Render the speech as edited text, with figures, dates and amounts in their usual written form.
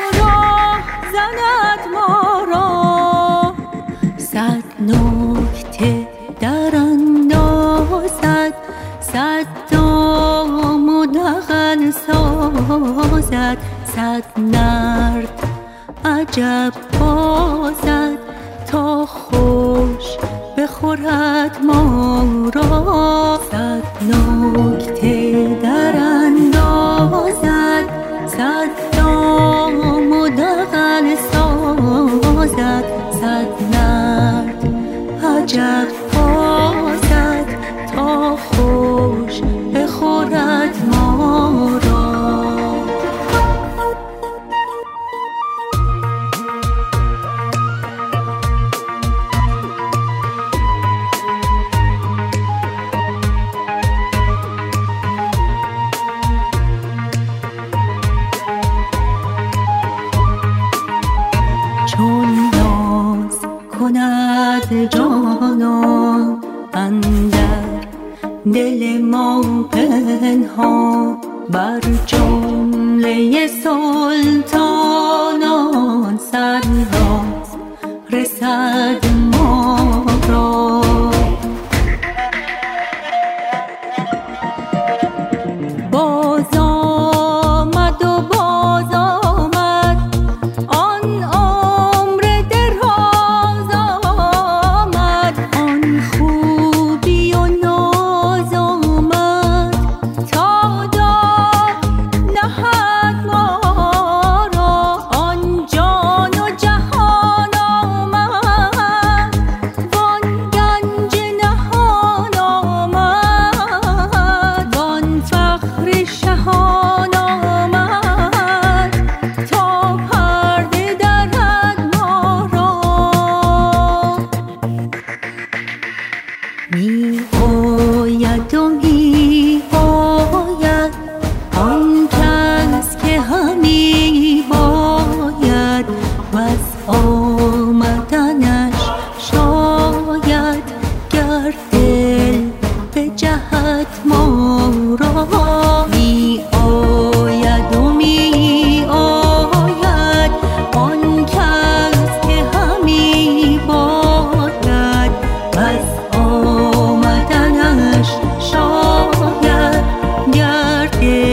راه زند ما را، صد نکته در اندازد، صد دام و دغل سازد، صد نرد عجب بازد تا خوش بخورد ما را. صد نکته در اندازد، صد دام و دغل سازد، صد نرد عجب بازد تا خوش بخورد ما را. چون ناز کند جانان اندر دل ما پنهان، بر جمله سلطانان سرناز رسد ما را. باز آمد و باز آمد آن عمر دراز آمد، آن خوبی و ناز آمد تا داد نهد ما را. آن جان و جهان آمد وان گنج نهان آمد، وان فخر شهان آمد تا پرده درد ما را. می آید و می آید آن کس که همی باید، وز آمدنش شاید گر دل به جهت ما را. می آید و می آید آن کس که همی باید، وز آمدنش شاید گر دل